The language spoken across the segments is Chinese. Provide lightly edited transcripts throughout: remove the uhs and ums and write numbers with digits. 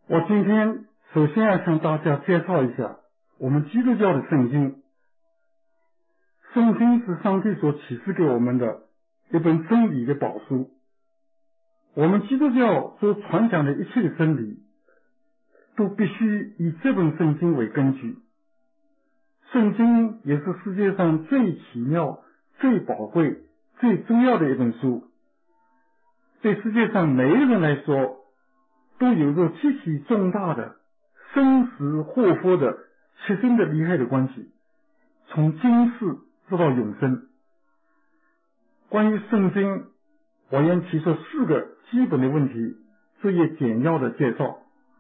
我今天首先要向大家介绍一下我们基督教的圣经。圣经是上帝所启示给我们的一本真理的宝书。我们基督教所传讲的一切的真理，都必须以这本圣经为根据。圣经也是世界上最奇妙、最宝贵、最重要的一本书。对世界上每一个人来说，都有着极其重大的生死祸福的切身的利害的关系，从今世直到永生。关于圣经，我愿提出4个基本的问题，做一简要的介绍。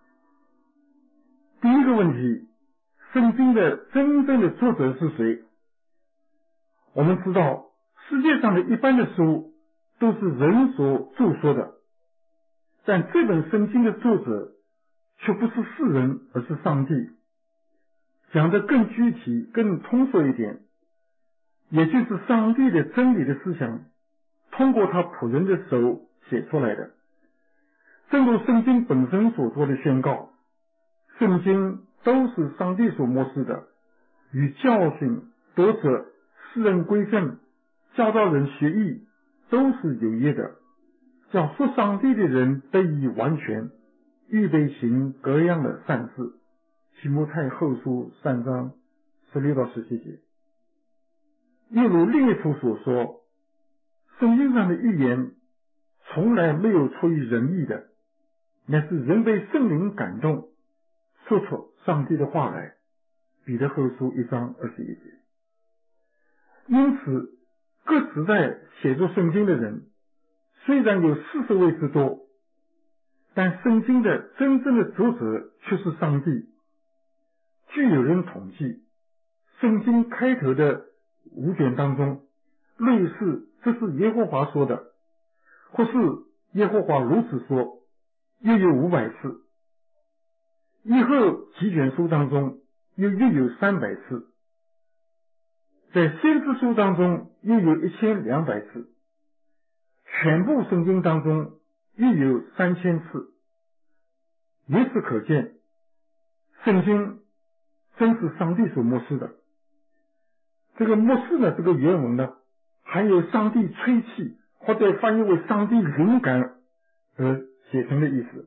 第一个问题，圣经的真正的作者是谁？我们知道世界上的一般的书都是人所著说的，但这本圣经的作者却不是世人，而是上帝。讲得更具体更通俗一点，也就是上帝的真理的思想通过他仆人的手写出来的。正如圣经本身所做的宣告，圣经都是上帝所默示的，与教训、夺者、世人归正、教导人学义都是有益的，叫属上帝的人得以完全，预备行各样的善事。提摩太后书3章16到17节。又如另一处所说，圣经上的预言从来没有出于人意的，乃是人被圣灵感动，说出上帝的话来。彼得后书1章21节。因此各时代写作圣经的人虽然有40位之多，但圣经的真正的作者却是上帝。据有人统计，圣经开头的5卷当中，类似这是耶和华说的，或是耶和华如此说，又有500次。以后几卷书当中又有300次，在先知书当中又有1200次，全部圣经当中又有3000次。由此可见，圣经真是上帝所默示的。这个默示呢，这个原文呢，含有上帝吹气或者翻译为上帝灵感而写成的意思。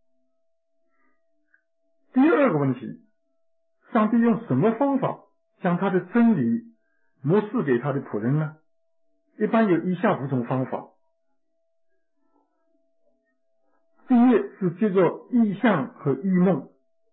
第二个问题，上帝用什么方法将他的真理默示给他的仆人呢？一般有以下5种方法。第一是借着异象和异梦。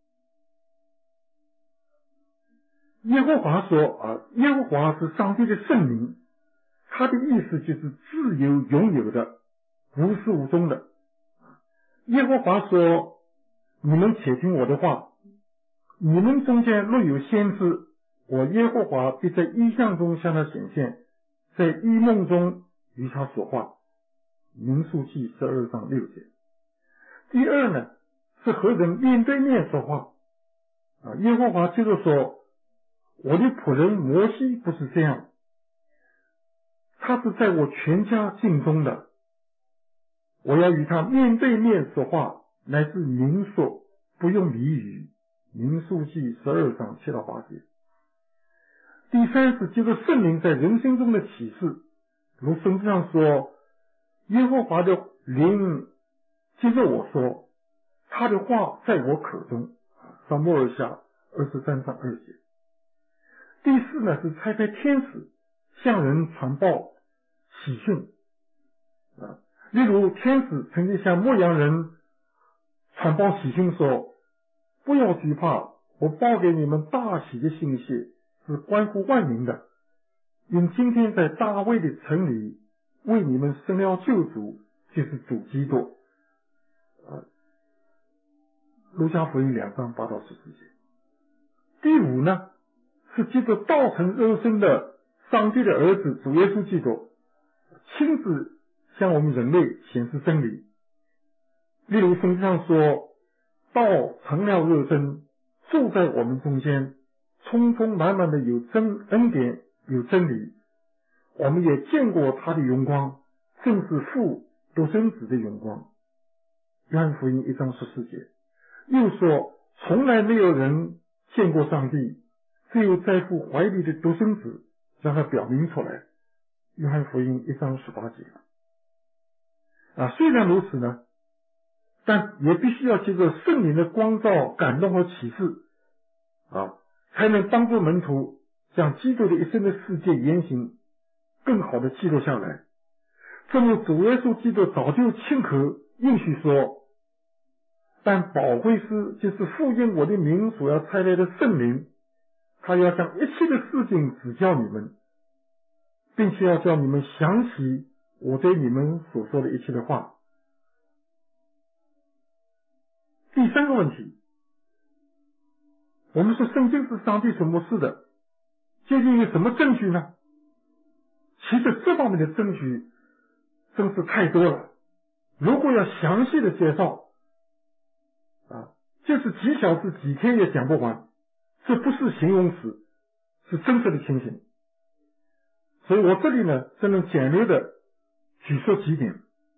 耶和华说耶和华是上帝的圣灵，他的意思就是自由拥有的，无始无终的。耶和华说，你们且听我的话，你们中间若有先知，我耶和华必在异象中向他显现，在异梦中与他说话。民数记12章6节。第二呢，是和人面对面说话。耶和华接着说，我的仆人摩西不是这样，他是在我全家境中的，我要与他面对面说话，乃是明说，不用俚语。民数记12章7到8节。第三是借着圣灵在人心中的启示，如圣经上说，耶和华的灵接着我说，他的话在我口中。撒母耳下23章2节。第四呢，是差派天使向人传报喜讯。例如天使曾经向牧羊人传报喜讯说，不要惧怕，我报给你们大喜的信息，是关乎万民的，因今天在大卫的城里为你们生了救主，就是主基督。路加福音2章8到14节。第五呢，是借着道成肉身的上帝的儿子主耶稣基督亲自向我们人类显示真理。例如圣经上说，道成了肉身，住在我们中间，充充满满的有恩典有真理。我们也见过他的荣光，正是父独生子的荣光。约翰福音1章14节。 又说从来没有人见过上帝，只有在父怀里的独生子让他表明出来。约翰福音1章18节。虽然如此呢，但也必须要借着圣灵的光照、感动和启示才能帮助门徒将基督的一生的世界言行更好的记录下来。正如主耶稣基督早就亲口应许说，但保惠师就是父因我的名所要差来的圣灵，他要将一切的事情指教你们，并且要叫你们想起我对你们所说的一切的话。第三个问题，我们说圣经是上帝所默示的，究竟有什么证据呢？其实这方面的证据真是太多了，如果要详细的介绍就是几小时几天也讲不完，这不是形容词，是真实的情形。所以我这里呢只能简略的举说几点。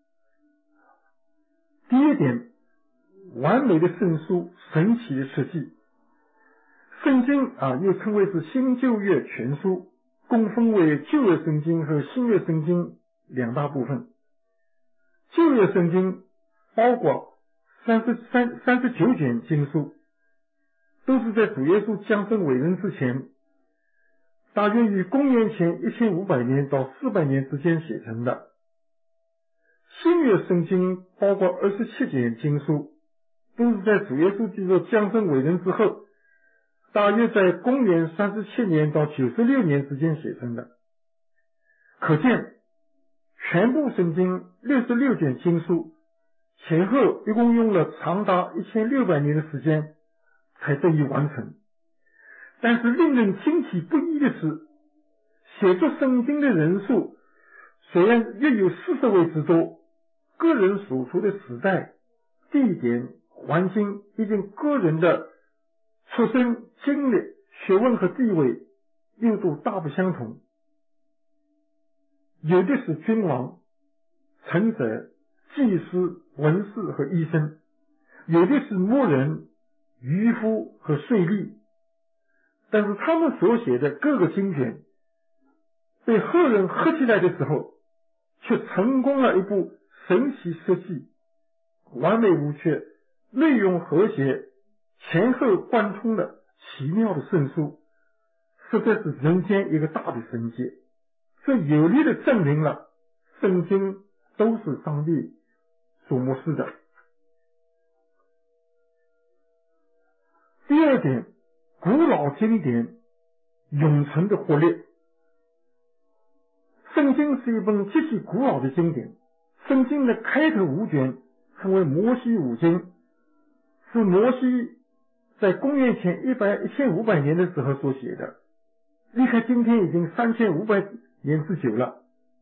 第一点，完美的圣书，神奇的设计。圣经又称为是新旧约全书，共分为旧约圣经和新约圣经两大部分。旧约圣经包括39卷经书，都是在主耶稣降生为人之前，大约于公元前1500年到400年之间写成的。新约圣经包括27卷经书，都是在主耶稣基督降生为人之后，大约在公元37年到96年之间写成的。可见全部圣经66卷经书前后一共用了长达1600年的时间才得以完成。但是令人惊奇不已的是，写作圣经的人数虽然约有40位之多，个人所处的时代、地点、环境以及个人的出身、经历、学问和地位又都大不相同。有的是君王、臣宰、祭司、文士和医生，有的是牧人、渔夫和税吏，但是他们所写的各个经卷被后人合起来的时候，却成功了一部神奇设计、完美无缺、内容和谐、前后贯通的奇妙的圣书，实在是人间一个大的神迹。这有力的证明了圣经都是上帝所默示的。第二点，古老经典永存的活力。圣经是一本极其古老的经典，圣经的开头5卷称为摩西五经，是摩西在公元前1500年的时候所写的，离开今天已经3500年之久了。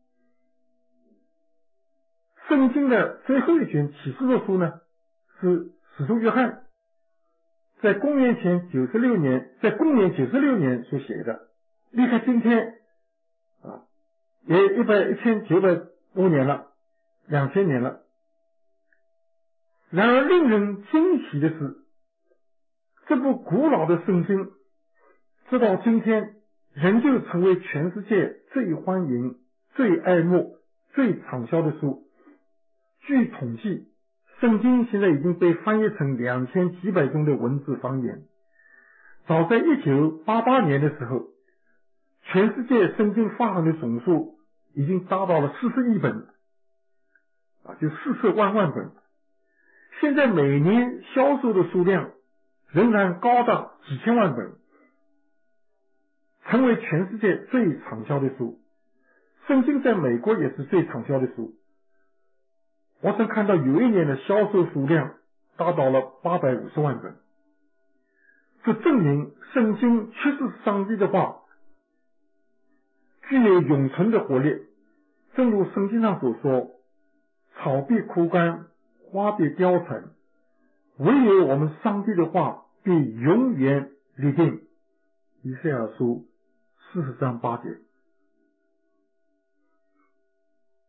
圣经的最后一卷启示录书呢，是使徒约翰在公元96年所写的，离开今天也1900多年了，2000年了。然而令人惊奇的是，这部古老的圣经直到今天仍旧成为全世界最欢迎、最爱慕、最畅销的书。据统计，圣经现在已经被翻译成2000几百种的文字方言。早在1988年的时候，全世界圣经发行的总数已经达到了40亿本，就40万本。现在每年销售的数量仍然高达几千万本，成为全世界最畅销的书。圣经在美国也是最畅销的书，我曾看到有一年的销售数量达到了850万本。这证明圣经确实是上帝的话，具有永存的活力。正如圣经上所说，草必枯干，花必凋残，唯有我们上帝的话必永远立定。以赛亚书40章8节。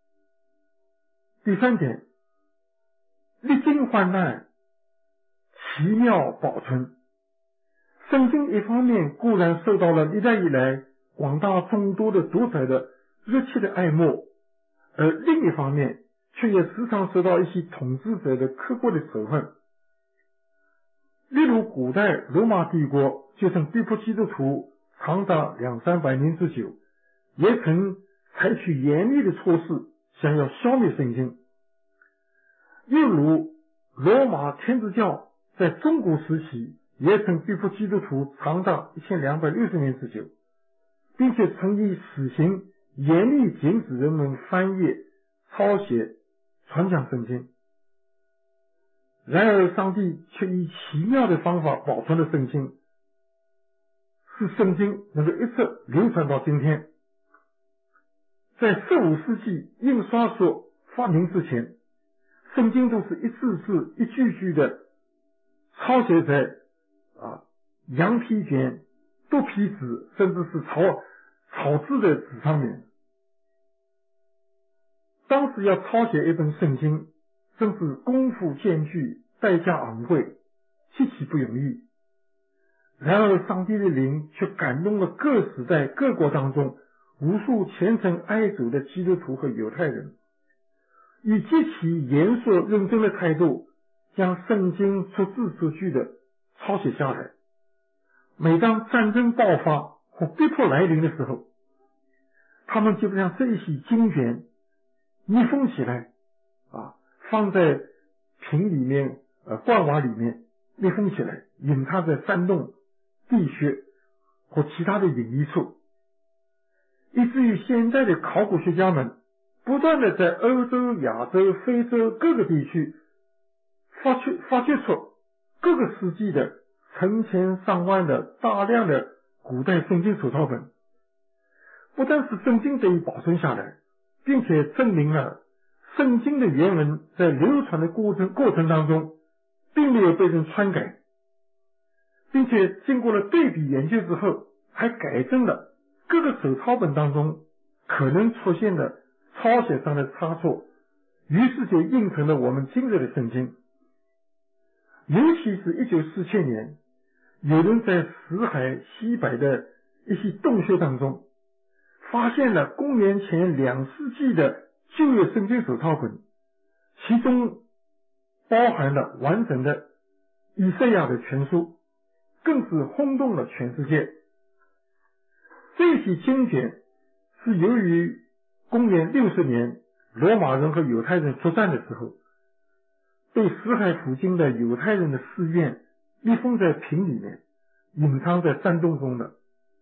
第三点，历经患难， 奇妙保存。圣经一方面固然受到了历代以来广大众多的读者的热切的爱慕，而另一方面却也时常受到一些统治者的刻薄的仇恨。例如古代罗马帝国就曾逼迫基督徒长达200-300年之久，也曾采取严厉的措施想要消灭圣经。又如罗马天主教在中古时期也曾逼迫基督徒长达1260年之久，并且曾以死刑严厉禁止人们翻阅、抄写、传讲圣经。然而上帝却以奇妙的方法保存了圣经，使圣经能够一直流传到今天。在15世纪印刷术发明之前，圣经都是一字字一句句的抄写在羊皮卷、豆皮纸，甚至是草字的纸上面。当时要抄写一本圣经，真是功夫艰巨，代价昂贵，极其不容易。然而上帝的灵却感动了各时代各国当中无数虔诚爱主的基督徒和犹太人，以极其严肃认真的态度将圣经逐字逐句的抄写下来。每当战争爆发或逼迫来临的时候，他们就将这一些经卷密封起来，放在瓶里面、罐瓦里面密封起来，隐藏在山洞、地穴或其他的隐秘处，以至于现在的考古学家们不断的在欧洲、亚洲、非洲各个地区发掘出各个世纪的成千上万的大量的古代圣经手抄本。不但是圣经得以保存下来，并且证明了圣经的原文在流传的过程当中并没有被人篡改，并且经过了对比研究之后，还改正了各个手抄本当中可能出现的抄写上的差错，于是就印成了我们今日的圣经。尤其是1947年，有人在死海西北的一些洞穴当中发现了公元前2世纪的旧约圣经手抄本，其中包含了完整的以赛亚的全书，更是轰动了全世界。这些经卷是由于公元60年罗马人和犹太人作战的时候，被死海附近的犹太人的寺院密封在瓶里面，隐藏在山洞中的。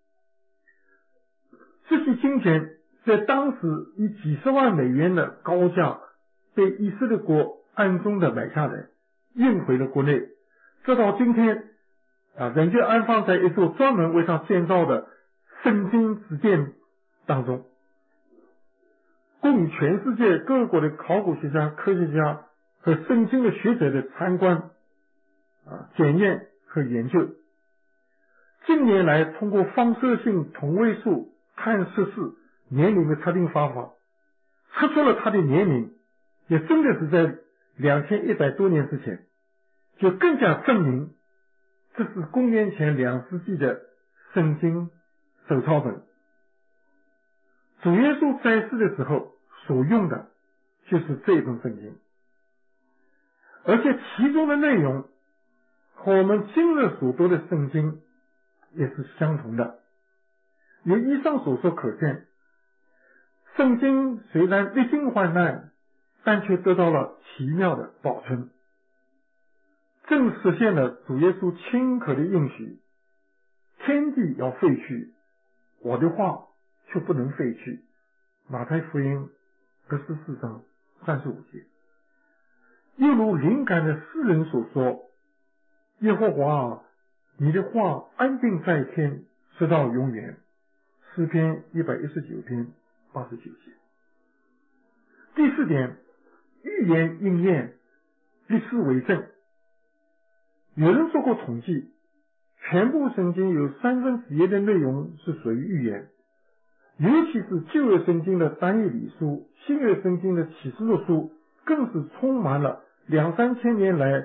这些经卷在当时以几十万美元的高价被以色列国暗中的买下来，运回了国内，直到今天仍旧安放在一座专门为它建造的圣经之殿当中，供全世界各国的考古学家、科学家和圣经的学者的参观、检验和研究。近年来通过放射性同位素碳摄氏年龄的测定方法，测出了它的年龄，也真的是在2100多年之前，就更加证明这是公元前2世纪的圣经手抄本。主耶稣在世的时候所用的就是这本圣经，而且其中的内容和我们今日所读的圣经也是相同的。由以上所说可见，圣经虽然历经患难，但却得到了奇妙的保存，正实现了主耶稣亲口的应许：天地要废去，我的话却不能废去。马太福音24章35节。又如灵感的诗人所说：耶和华，你的话安定在天，直到永远。诗篇119篇89节。第4点，预言应验，历史为证。有人做过统计，全部圣经有1/3的内容是属于预言，尤其是旧约圣经的但以理书、新约圣经的启示录书，更是充满了2、3千年来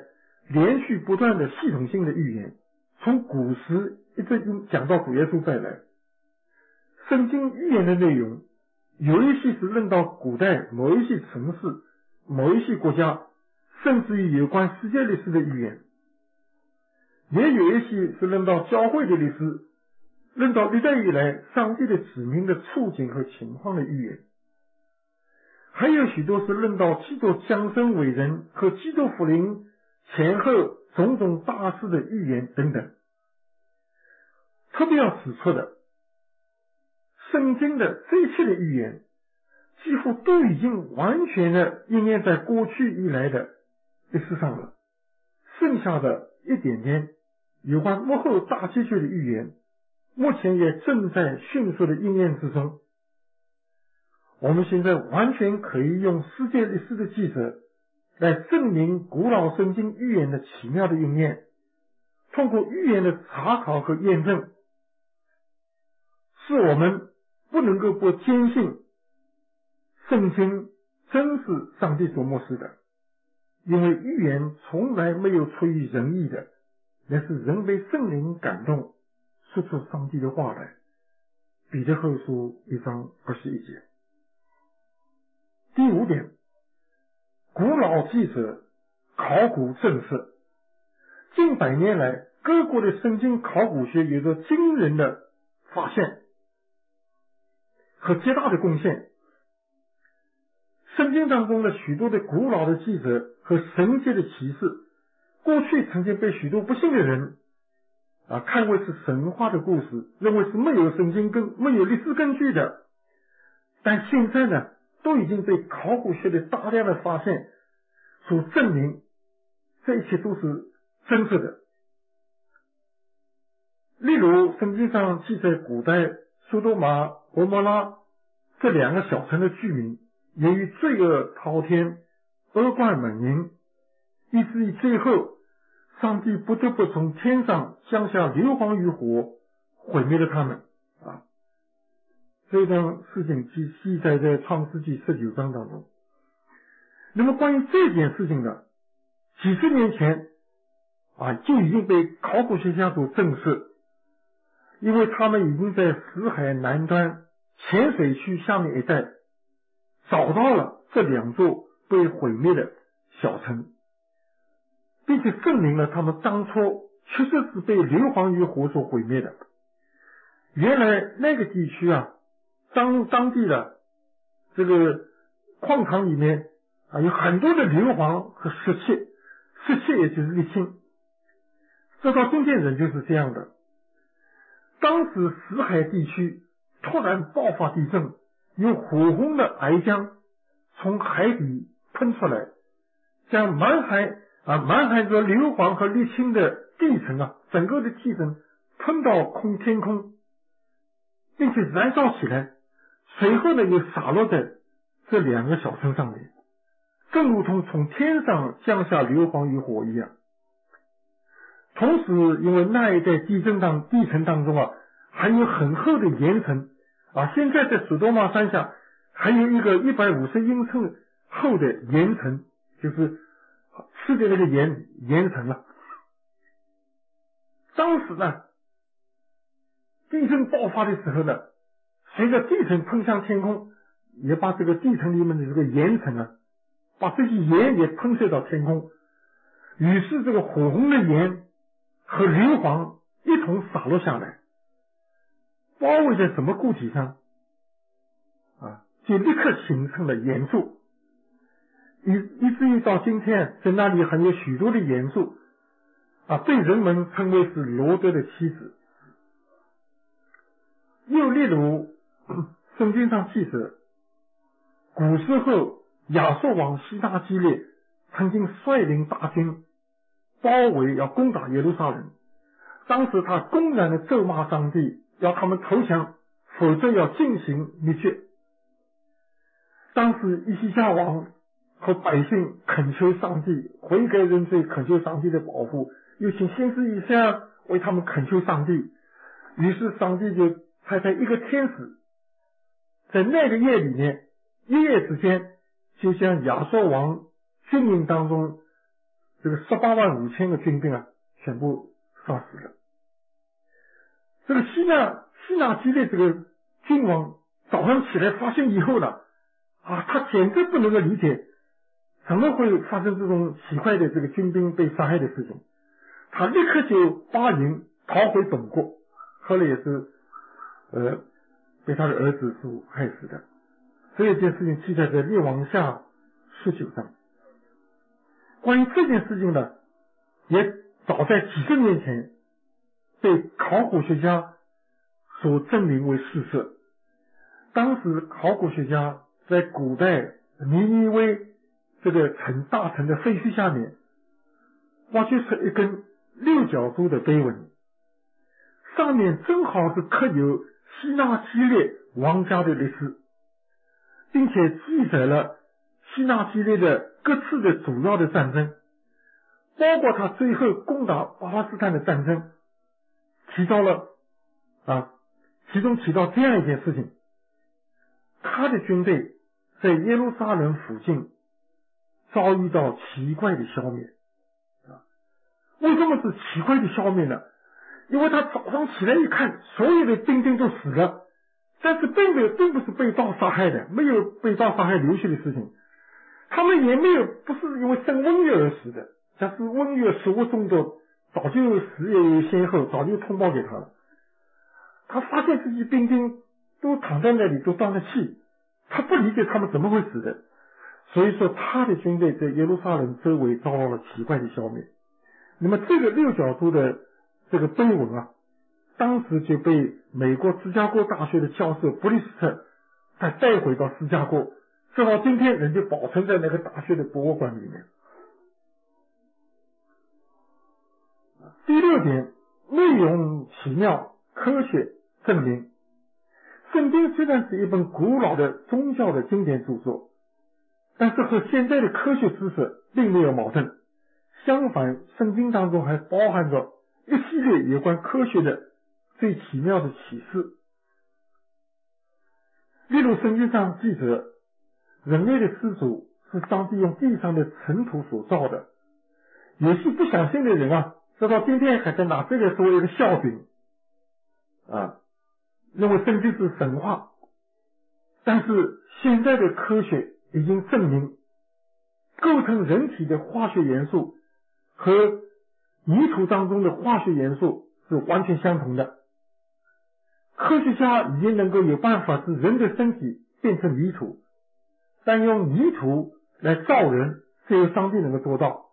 连续不断的系统性的预言，从古时一直讲到主耶稣再来。圣经预言的内容，有一些是论到古代某一些城市、某一些国家，甚至于有关世界历史的预言，也有一些是论到教会的历史，论到历代以来上帝的子民的处境和情况的预言，还有许多是论到基督降生为人和基督复临前后种种大事的预言等等。特别要指出的，圣经的这一切的预言几乎都已经完全的应验在过去以来的历史上了，剩下的一点点有关幕后大结局的预言，目前也正在迅速的应验之中。我们现在完全可以用世界历史的记载来证明古老圣经预言的奇妙的应验，通过预言的查考和验证，使我们不能够不坚信圣经真是上帝所默示的，因为预言从来没有出于人意的，乃是人被圣灵感动，说出上帝的话来。彼得后书1章21节。第5点，古老记者考古证实，近百年来各国的圣经考古学有着惊人的发现和极大的贡献。圣经当中的许多的古老的记载和神迹的启示，过去曾经被许多不信的人看为是神话的故事，认为是没有圣经没有历史根据的，但现在呢，都已经被考古学的大量的发现所证明，这一切都是真实的。例如圣经上记载古代苏多玛、蛾摩拉这2个小城的居民，由于罪恶滔天、恶贯满盈，以至于最后上帝不得不从天上降下硫磺与火，毁灭了他们。这段事情记载在创世纪19章当中。那么关于这件事情呢，几十年前就已经被考古学家所证实，因为他们已经在死海南端浅水区下面一带找到了这2座被毁灭的小城，并且证明了他们当初确实是被硫磺与火所毁灭的。原来那个地区当地的这个矿场里面有很多的硫磺和石器，石器也就是沥青，这到今天仍旧是这样的。当时死海地区突然爆发地震，有火红的癌浆从海底喷出来，将满含着硫磺和沥青的地层整个的地层喷到天空，并且燃烧起来，随后呢又洒落在这2个小城上面，正如同从天上降下硫磺与火一样。同时因为那一带地层当中还有很厚的岩层现在在索多玛山下还有一个150英寸厚的岩层，就是吃的那个岩层了。当时呢，地震爆发的时候呢，随着地层喷向天空，也把这个地层里面的这个岩层把这些盐也喷射到天空，于是这个火红的盐和硫磺一同洒落下来，包围在什么固体上就立刻形成了岩柱，以至于到今天在那里还有许多的岩柱被人们称为是罗德的妻子。又例如圣经上记载，古时候亚述王西大基列曾经率领大军包围要攻打耶路撒冷，当时他公然的咒骂上帝，要他们投降，否则要进行灭绝。当时以西家王和百姓恳求上帝悔改认罪，恳求上帝的保护，又请先知以赛亚为他们恳求上帝。于是上帝就派一个天使，在那个夜里面，一夜之间就将亚述王军营当中这个185000个军兵啊，全部杀死了。这个希纳基列这个君王早上起来发现以后呢，他简直不能够理解怎么会发生这种奇怪的这个军兵被杀害的事情。他立刻就拔营逃回本国，后来也是被他的儿子所害死的。这一件事情记载在列王下19章。关于这件事情呢，也早在几十年前被考古学家所证明为事实。当时考古学家在古代尼尼微这个大城的废墟下面挖掘出一根六角柱的碑文，上面正好是刻有希纳基列王家的历史，并且记载了希纳基列的各次的主要的战争，包括他最后攻打巴勒斯坦的战争，其中提到这样一件事情：他的军队在耶路撒冷附近遭遇到奇怪的消灭。为什么是奇怪的消灭呢？因为他早上起来一看，所有的兵丁都死了，但是并不是被刀杀害的，没有被刀杀害流血的事情。他们也不是因为生瘟疫而死的，假使瘟疫食物中毒，早就死也有先后，早就通报给他了。他发现自己兵丁都躺在那里，都断了气，他不理解他们怎么会死的。所以说他的军队在耶路撒冷周围遭到了奇怪的消灭。那么这个六角柱的这个碑文啊，当时就被美国芝加哥大学的教授布里斯特再带回到芝加哥，直到今天人就保存在那个大学的博物馆里面。第6点，内容奇妙，科学证明。圣经虽然是一本古老的宗教的经典著作，但是和现在的科学知识并没有矛盾。相反，圣经当中还包含着一系列有关科学的最奇妙的启示。例如圣经上记着，人类的始祖是上帝用地上的尘土所造的。有些不相信的人啊，直到今天还在拿这个作为一个笑柄认为圣经是神话。但是现在的科学已经证明，构成人体的化学元素和泥土当中的化学元素是完全相同的。科学家已经能够有办法使人的身体变成泥土，但用泥土来造人，只有上帝能够做到。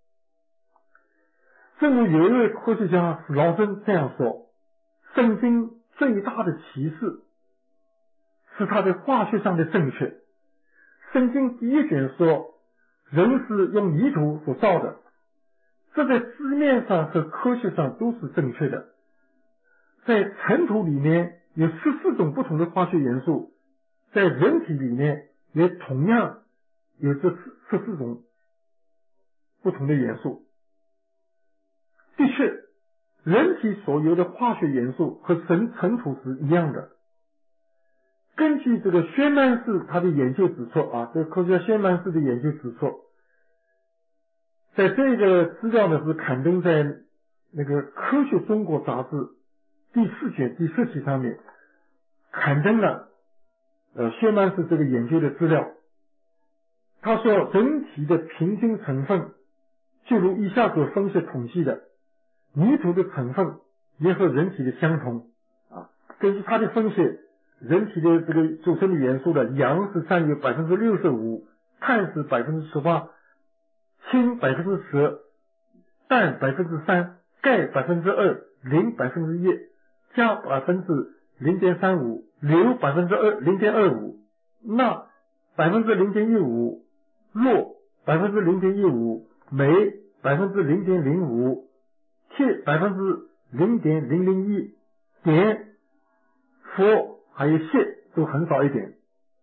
正如有一位科学家史劳森这样说，圣经最大的启示是它的化学上的正确。圣经第1卷说，人是用泥土所造的，这在字面上和科学上都是正确的。在尘土里面有14种不同的化学元素，在人体里面也同样有这14种不同的元素。的确，人体所有的化学元素和尘土是一样的。根据这个薛曼士他的研究指出这个科学家薛曼士的研究指出，在这个资料呢是刊登在那个科学中国杂志第4卷第10期上面，刊登了薛曼士这个研究的资料。他说，人体的平均成分就如以下所分析统计的，泥土的成分也和人体的相同根据他的分析，人体的这个组成的元素的氧是占有 65%， 碳是 18%， 氢 10%， 氮 3%， 钙 2%， 磷 1%， 钾 0.35%， 硫 0.25%， 钠 0.15%， 铬 0.15%， 镁 0.05%， 铁 0.001%， 碘、氟还有氦都很少一点。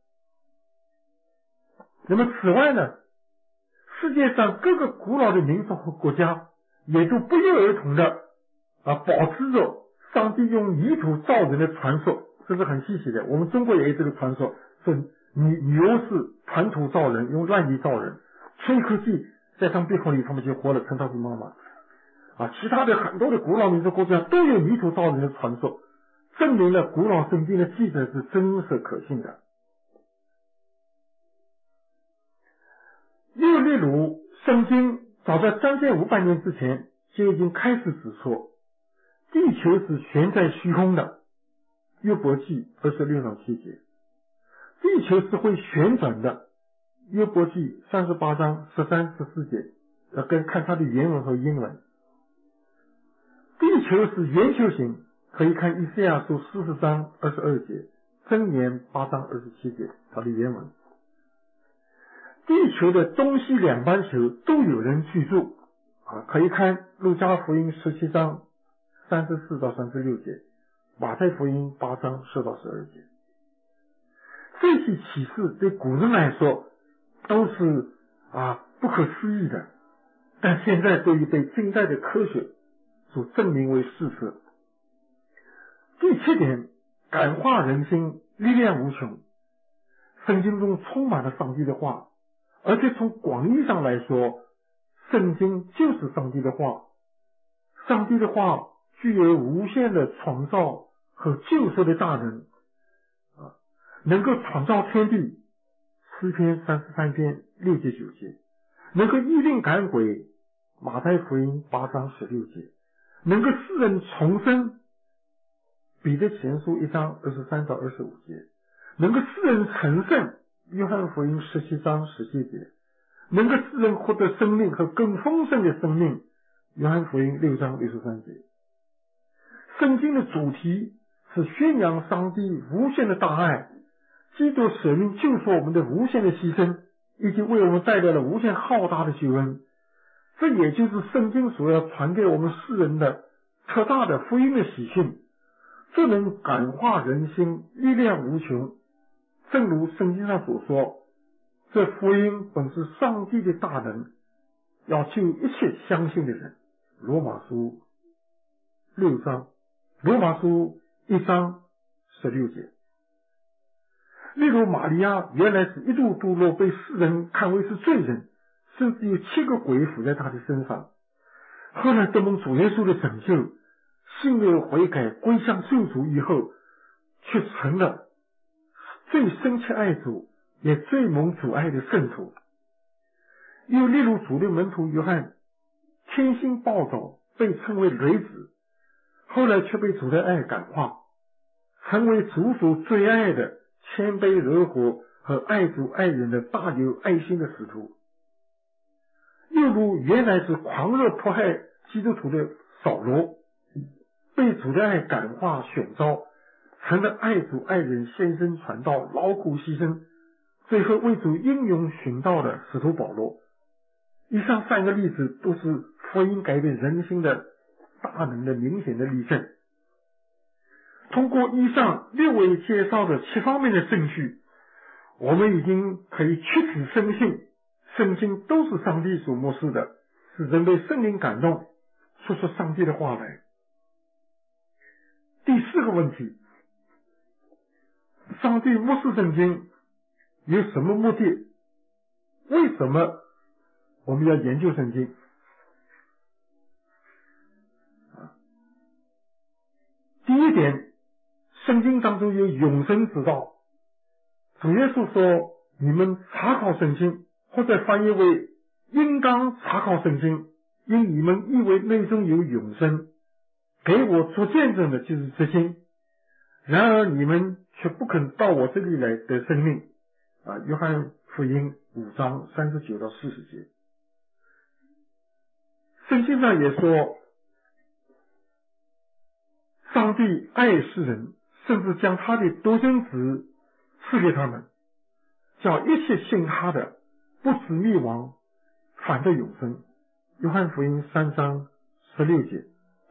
那么此外呢，世界上各个古老的民族和国家也都不约而同的保持着上帝用泥土造人的传说，这是很稀奇的。我们中国也有这个传说，说女娲是传土造人，用烂泥造人。崔克记在他们背后里他们就活了成套的妈妈其他的很多的古老民族国家都有泥土造人的传说，证明了古老圣经的记载是真实可信的。又例如圣经早在3500年之前就已经开始指出地球是悬在虚空的，约伯记26章7节，地球是会旋转的，约伯记38章13、14节，要看它的原文和英文。地球是圆球形，可以看以赛亚书40章22节，箴言8章27节，它的原文。地球的东西两半球都有人居住可以看路加福音17章34到36节，马太福音8章10到12节。这些启示对古人来说都是不可思议的，但现在都已被近代的科学所证明为事实。第7点，感化人心，力量无穷。圣经中充满了上帝的话，而且从广义上来说，圣经就是上帝的话。上帝的话具有无限的创造和救赎的大能能够创造天地，诗篇33篇6节9节，能够医病赶鬼，马太福音8章16节，能够使人重生，彼得前书1章23到25节，能够使人成圣，约翰福音17章17节，能够使人获得生命和更丰盛的生命，约翰福音6章63节。圣经的主题是宣扬上帝无限的大爱，基督舍命救赎我们的无限的牺牲，以及为我们带来了无限浩大的救恩。这也就是圣经所要传给我们世人的特大的福音的喜讯，这能感化人心，力量无穷。正如圣经上所说，这福音本是上帝的大能，要救一切相信的人。罗马书1章16节。例如玛利亚原来是一度堕落，被世人看为是罪人，甚至有7个鬼附在她的身上，后来得蒙主耶稣的拯救，信而悔改归向救主以后，却成了最深切爱主也最蒙主爱的圣徒。又例如主的门徒约翰，天性暴躁，被称为雷子，后来却被主的爱感化，成为主所最爱的谦卑柔和和爱主爱人的大有爱心的使徒。又如原来是狂热迫害基督徒的扫罗，被主的爱感化选召，成了爱主爱人献身传道劳苦牺牲，最后为主英勇殉道的使徒保罗。以上3个例子都是福音改变人心的大能的明显的例证。通过以上6位介绍的7方面的证据，我们已经可以确实深信圣经都是上帝所默示的，是人被圣灵感动说出上帝的话来。第4个问题，上帝默示圣经有什么目的？为什么我们要研究圣经？第一点，圣经当中有永生之道。主耶稣说，你们查考圣经，或者翻译为应当查考圣经，因你们以为内中有永生，给我做见证的就是这些，然而你们却不肯到我这里来得生命。约翰福音5章39到40节。圣经上也说，上帝爱世人，甚至将他的独生子赐给他们，叫一切信他的不至灭亡，反得永生。约翰福音3章16节。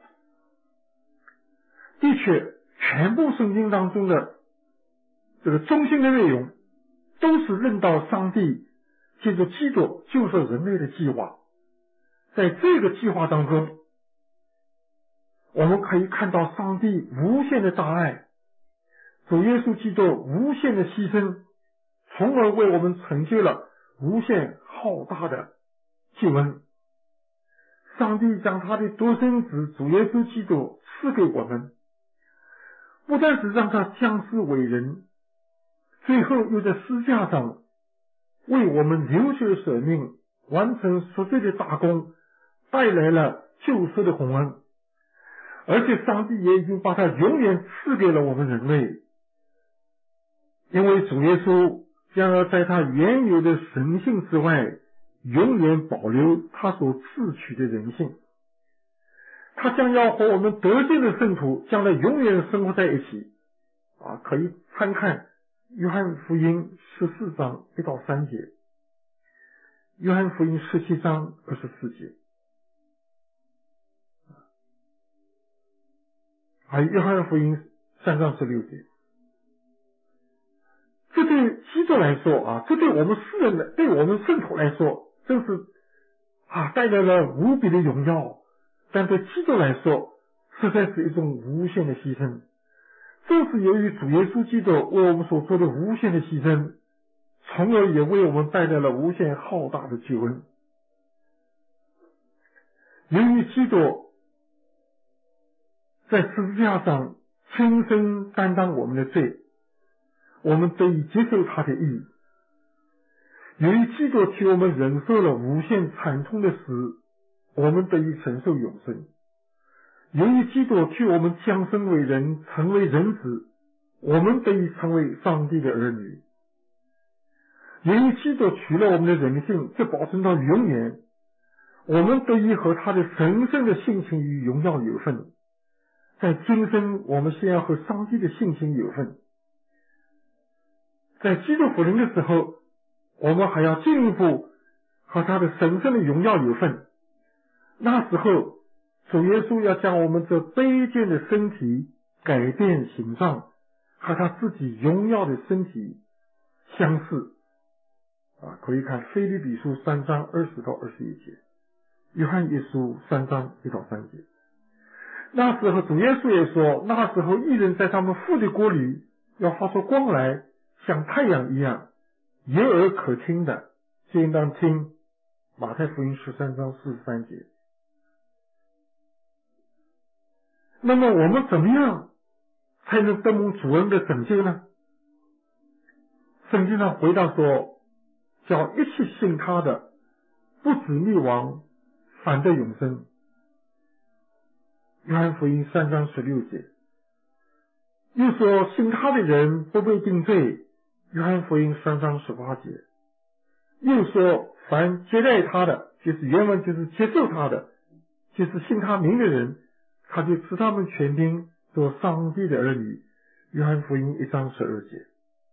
的确，全部圣经当中的这个中心的内容都是论到上帝借着基督救赎人类的计划。在这个计划当中，我们可以看到上帝无限的大爱，主耶稣基督无限的牺牲，从而为我们成就了无限浩大的救恩。上帝将他的独生子主耶稣基督赐给我们，不但是让他降世为人，最后又在十字架上为我们流血舍命，完成赎罪的大功，带来了救赎的宏恩。而且上帝也已经把他永远赐给了我们人类，因为主耶稣将要在他原有的神性之外，永远保留他所自取的人性。他将要和我们得救的圣徒将来永远生活在一起。可以参看约翰福音14章1到3节，约翰福音17章24节，还有约翰福音3章16节。这对基督来说这对我们世人对我们圣徒来说真是带来了无比的荣耀，但对基督来说实在是一种无限的牺牲。正是由于主耶稣基督为我们所做的无限的牺牲，从而也为我们带来了无限浩大的救恩。由于基督在十字架上亲身担当我们的罪，我们得以接受他的义。由于基督替我们忍受了无限惨痛的死，我们得以承受永生。由于基督替我们降生为人，成为人子，我们得以成为上帝的儿女。由于基督取了我们的人性，这保存到永远，我们得以和他的神圣的性情与荣耀有份。在今生，我们先要和上帝的性情有份。在基督复临的时候，我们还要进一步和他的神圣的荣耀有份。那时候主耶稣要将我们这卑贱的身体改变形状，和他自己荣耀的身体相似。可以看腓立比书3章20到21节，约翰一书3章1到3节。那时候主耶稣也说，那时候义人在他们父的国里要发出光来，像太阳一样，有耳可听的就应当听。马太福音13章43节。那么我们怎么样才能得蒙主恩的拯救呢？圣经上回答说，叫一切信他的不至灭亡，反得永生。约翰福音3章16节。又说信他的人不被定罪。约翰福音3章18节。又说凡接待他的，就是原文就是接受他的，就是信他名的人，他就赐他们权柄做上帝的儿女。约翰福音1章12节。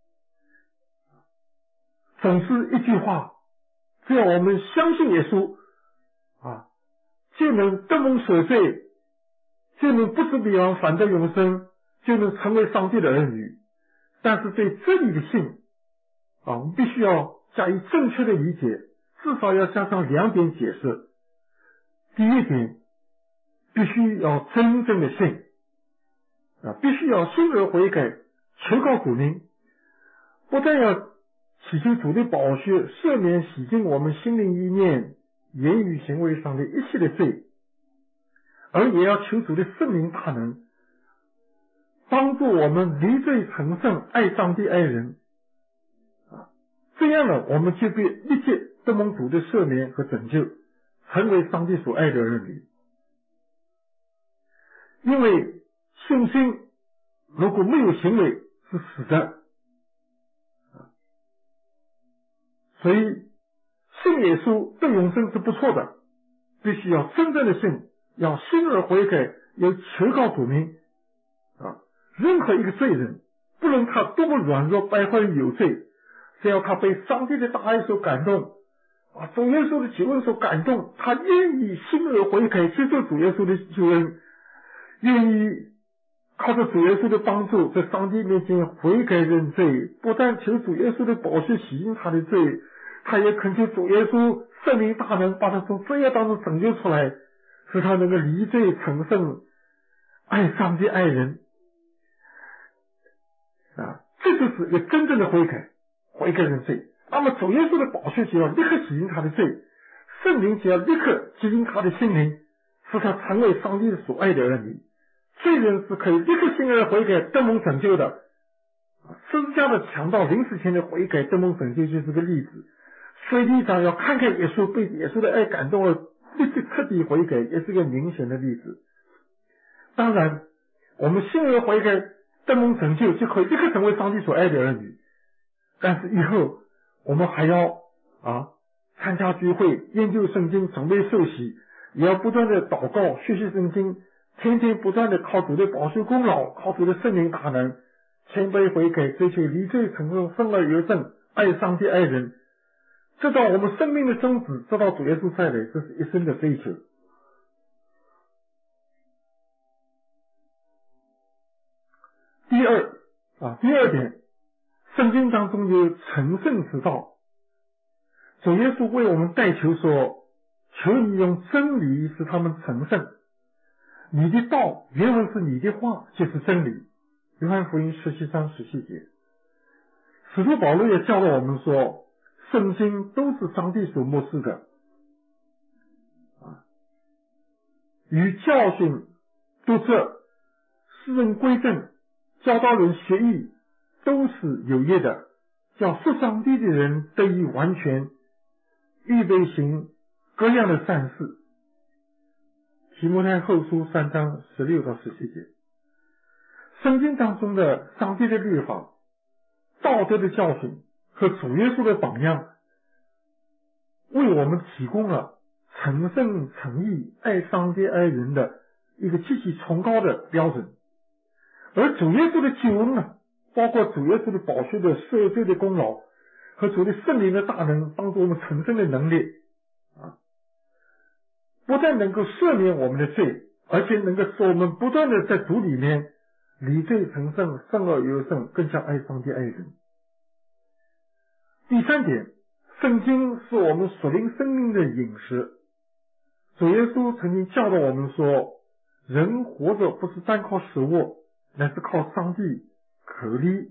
总是一句话，只要我们相信耶稣就能得蒙赦罪，就能不至灭亡，反得永生，就能成为上帝的儿女。但是对真理的信我们必须要加以正确的理解，至少要加上2点解释。第一点，必须要真正的信必须要心而悔改，求告主名，不但要祈求主的宝血赦免洗净我们心灵意念、言语行为上的一切的罪，而也要求主的圣灵大能帮助我们离罪成圣，爱上帝爱人这样呢，我们就必立即得蒙主的赦免和拯救，成为上帝所爱的儿女。因为信心如果没有行为是死的，所以信耶稣得永生是不错的，必须要真正的信，要心而悔改，要求告主名任何一个罪人，不论他多么软弱败坏有罪，只要他被上帝的大爱所感动主耶稣的救恩所感动，他愿意心而悔改，接受主耶稣的救恩，愿意靠着主耶稣的帮助，在上帝面前悔改认罪，不但求主耶稣的宝血洗净他的罪，他也恳求主耶稣圣灵大能把他从罪恶当中拯救出来，使他能够离罪成圣，爱上帝爱人这就是一个真正的悔改认罪。那么主耶稣的宝血就要立刻洗净他的罪， 圣灵只要立刻接近他的心灵，使他成为上帝所爱的儿女。罪人是可以立刻信而悔改得蒙拯救的。十字架的强盗临死前的悔改得蒙拯救就是个例子。税吏长要看看耶稣，被耶稣的爱感动了，立刻彻底悔改，也是个明显的例子。当然我们信而悔改得蒙拯救，就可以立刻成为上帝所爱的儿女。但是以后我们还要参加聚会，研究圣经，准备受洗，也要不断的祷告，学习圣经，天天不断的靠主的宝血功劳，靠主的圣灵大能，谦卑悔改，追求离罪成圣，生而有圣，爱上帝爱人，直到我们生命的终止，直到主耶稣再来，这是一生的追求。第二点，圣经当中有成圣之道。主耶稣为我们代求说，求你用真理使他们成圣。你的道原文是你的话就是真理。约翰福音17章17节。使徒保罗也教导我们说，圣经都是上帝所默示的，与教训、督责、使人归正、教导人学义都是有益的，叫属上帝的人得以完全，预备行各样的善事。提摩太后书3章16到17节。圣经当中的上帝的律法、道德的教训和主耶稣的榜样，为我们提供了诚圣诚义、爱上帝爱人的一个极其崇高的标准。而主耶稣的救恩呢，包括主耶稣的宝血的赦罪的功劳和主的圣灵的大能，帮助我们成圣的能力不但能够赦免我们的罪，而且能够使我们不断的在主里面离罪成圣，生而有圣，更加爱上帝爱人。第三点，圣经是我们属灵生命的饮食。主耶稣曾经教导我们说，人活着不是单靠食物，乃是靠上帝口里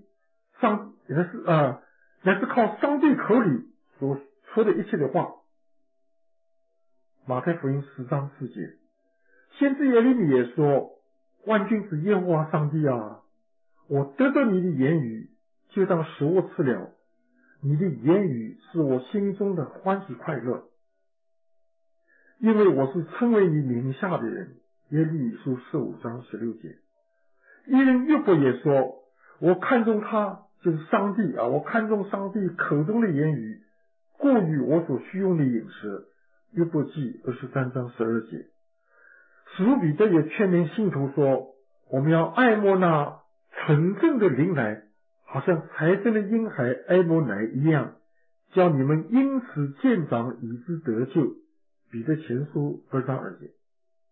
乃是靠上帝口里所说的一切的话。马太福音10章4节。先知耶利米也说，万军之耶和华上帝啊，我得着你的言语，就当食物吃了，你的言语是我心中的欢喜快乐，因为我是称为你名下的人。耶利米书15章16节。义人约伯也说，我看重他，就是上帝我看重上帝口中的言语，过于我所需用的饮食。约伯记23章12节。使徒彼得也劝勉信徒说，我们要爱慕那纯正的灵奶，好像才真的婴孩爱慕奶一样，叫你们因此渐长，以致得救。彼得前书2章2节。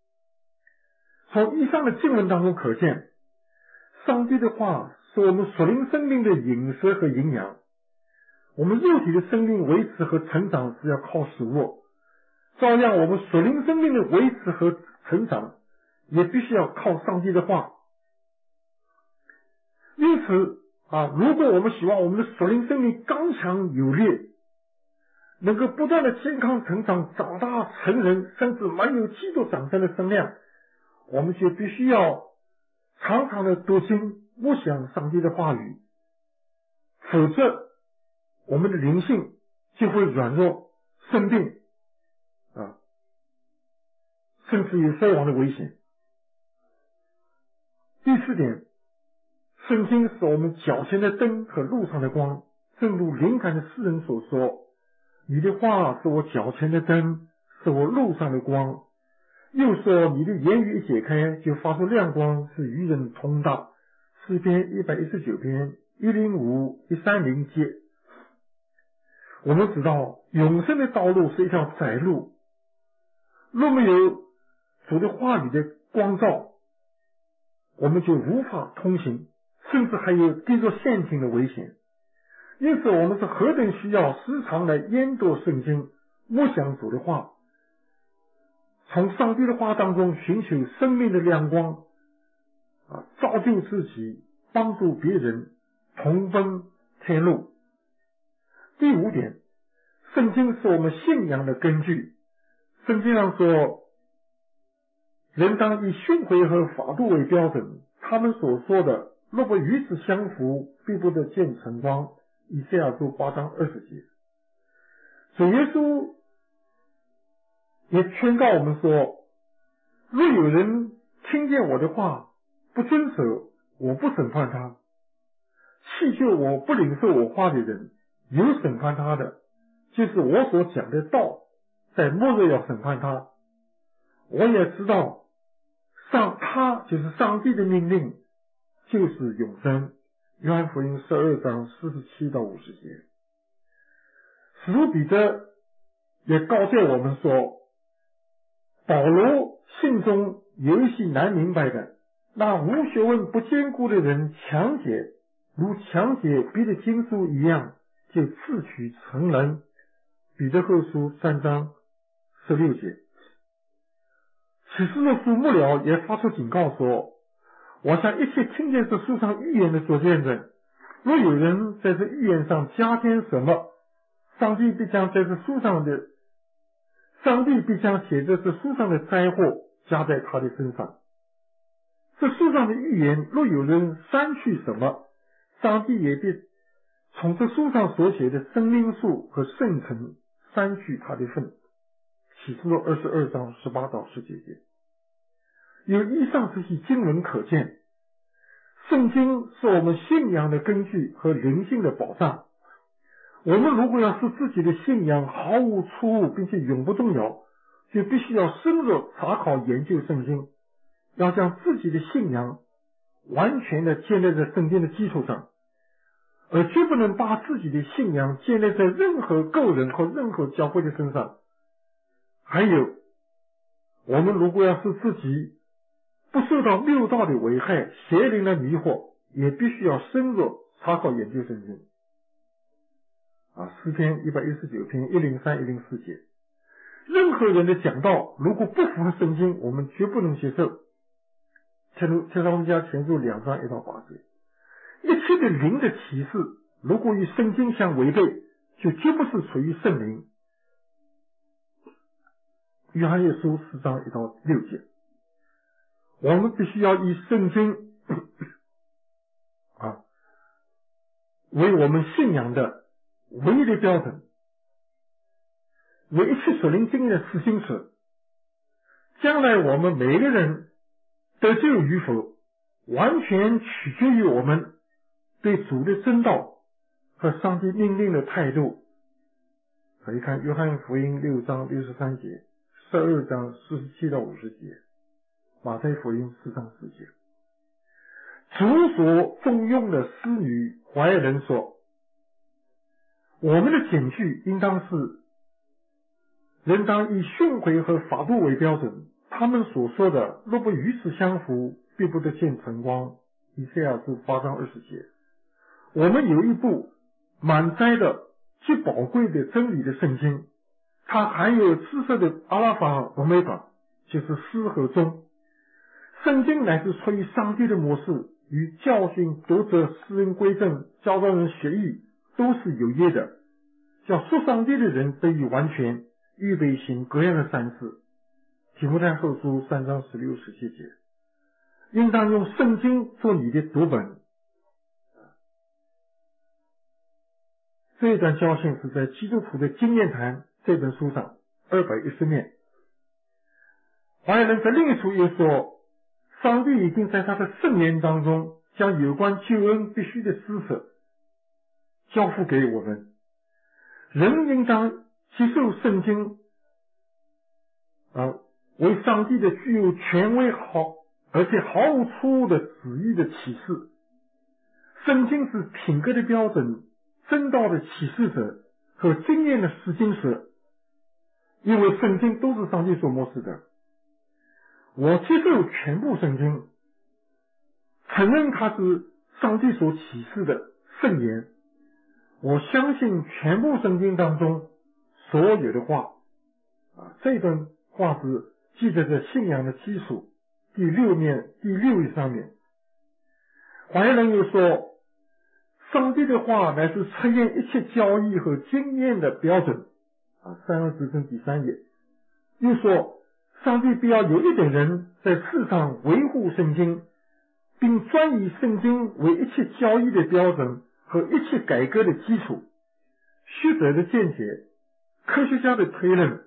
从以上的经文当中可见，上帝的话是我们属灵生命的饮食和营养。我们肉体的生命维持和成长是要靠食物，照样我们属灵生命的维持和成长也必须要靠上帝的话。因此如果我们希望我们的属灵生命刚强有力，能够不断的健康成长，长大成人，甚至满有基督长成的身量，我们就必须要常常的读经默想上帝的话语，否则我们的灵性就会软弱生病甚至有衰亡的危险。第四点，圣经是我们脚前的灯和路上的光，正如灵感的诗人所说，你的话是我脚前的灯，是我路上的光。又说，你的言语一解开，就发出亮光，是愚人通达。诗篇119篇105、130节。我们知道永生的道路是一条窄路，若没有主的话语的光照，我们就无法通行，甚至还有跌入陷阱的危险。因此我们是何等需要时常来研读圣经，默想主的话，从上帝的话当中寻求生命的亮光造就自己，帮助别人，同奔天路。第五点，圣经是我们信仰的根据。 圣经上说，人当以训诲和法度为标准，他们所说的若不与此相符，必不得见晨光。以赛亚书8章20节。主耶稣也劝告我们说，若有人听见我的话不遵守，我不审判他；弃就我不领受我话的人，有审判他的，就是我所讲的道，在末日要审判他。我也知道他就是上帝的命令，就是永生。约翰福音12章47到50节。使徒彼得也告诫我们说，保罗信中有一些难明白的，那无学问不坚固的人强解，如强解别的经书一样，就自取成人。彼得后书3章16节。启示录书末了也发出警告说，我向一切听见这书上预言的做见证，若有人在这预言上加添什么，上帝必将写在这书上的灾祸加在他的身上。这书上的预言若有人删去什么，上帝也必从这书上所写的生命树和圣城删去他的份。启示录22章18到19节。有以上这些经文可见，圣经是我们信仰的根据和灵性的保障。我们如果要使自己的信仰毫无出入并且永不动摇，就必须要深入查考研究圣经，要将自己的信仰完全的建立在圣经的基础上，而绝不能把自己的信仰建立在任何个人或任何教会的身上。还有，我们如果要使自己不受到谬道的危害、邪灵的迷惑，也必须要深入查考研究圣经。诗篇119篇103、104节。任何人的讲道如果不符合圣经，我们绝不能接受。帖撒罗尼迦前书2章1到8节。一切的灵的启示如果与圣经相违背，就绝不是属于圣灵。约翰一书4章1到6节。我们必须要以圣经为我们信仰的唯一的标准，为一切属灵经验的实行者。将来我们每个人得救与否，完全取决于我们对主的真道和上帝命令的态度。可以看约翰福音6章63节、12章47到50节、马太福音4章4节。主所重用的使女怀人说，我们的检句应当是人当以训诲和法度为标准，他们所说的若不与此相符，必不得见晨光。以赛亚书8章20节。我们有一部满载的极宝贵的真理的圣经，它含有知识的阿拉法欧梅嘎，就是始和终。圣经乃是出于上帝的模式，与教训、读者、使人归正、教导人学艺都是有益的，叫属上帝的人得以完全，预备行各样的善事。提摩太后书3章16、17节。应当用圣经做你的读本。这一段教训是在基督徒的经验谈这本书上210面。怀仁在另一处又说，上帝已经在他的圣言当中将有关救恩必须的知识交付给我们。人应当接受圣经为上帝的具有权威而且毫无出入的旨意的启示。圣经是品格的标准，真道的启示者和经验的实行者，因为圣经都是上帝所默示的。我接受全部圣经，承认它是上帝所启示的圣言。我相信全部圣经当中所有的话。这段话是记载在信仰的基础第6面第6页上面。怀仁又说，上帝的话乃是测验一切教义和经验的标准。三二之声第3页。 又说上帝必要有一点人在世上维护圣经，并专以圣经为一切教义的标准和一切改革的基础。学者的见解，科学家的推论，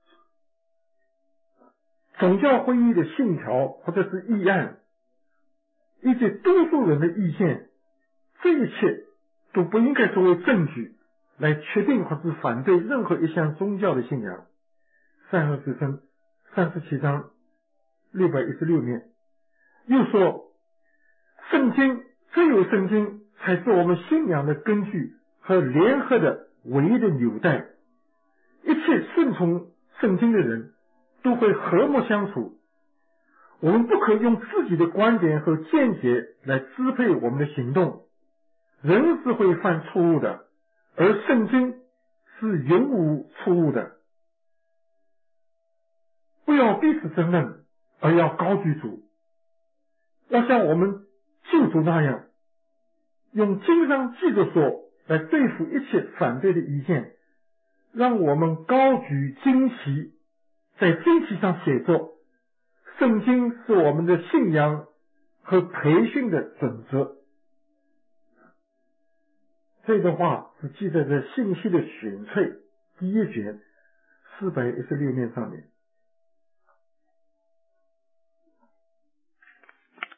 总教会议的信条或者是议案，以及多数人的意见，这一切都不应该作为证据来确定或是反对任何一项宗教的信仰。善恶之分37章616面又说，圣经只有圣经才是我们信仰的根据和联合的唯一的纽带，一切顺从圣经的人都会和睦相处。我们不可用自己的观点和见解来支配我们的行动，人是会犯错误的，而圣经是永无错误的。不要彼此争论，而要高举主，要像我们救主那样，用经上记着说来对付一切反对的意见。让我们高举旌旗，在旌旗上写作圣经是我们的信仰和培训的准则。这段话是记载在信息的选粹第1卷416面上面。